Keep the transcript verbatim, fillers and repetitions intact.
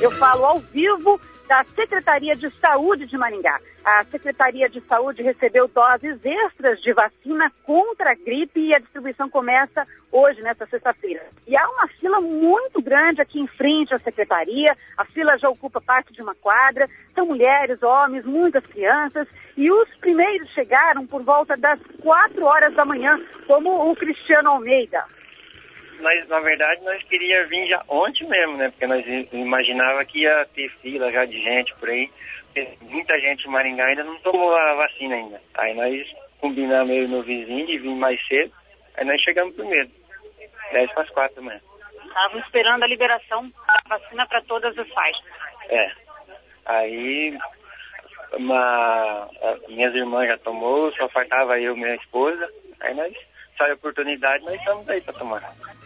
Eu falo ao vivo da Secretaria de Saúde de Maringá. A Secretaria de Saúde recebeu doses extras de vacina contra a gripe e a distribuição começa hoje, nesta sexta-feira. E há uma fila muito grande aqui em frente à Secretaria, a fila já ocupa parte de uma quadra, são mulheres, homens, muitas crianças, e os primeiros chegaram por volta das quatro horas da manhã, como o Cristiano Almeida. Nós, na verdade, nós queríamos vir já ontem mesmo, né? Porque nós imaginava que ia ter fila já de gente por aí. Porque muita gente em Maringá ainda não tomou a vacina ainda. Aí nós combinamos eu e meu vizinho de vir mais cedo. Aí nós chegamos primeiro, dez para as quatro da manhã. Estavam esperando a liberação da vacina para todas as faixas. É. Aí uma, minhas irmãs já tomou, só faltava eu e minha esposa. Aí nós, só a oportunidade, nós estamos aí para tomar.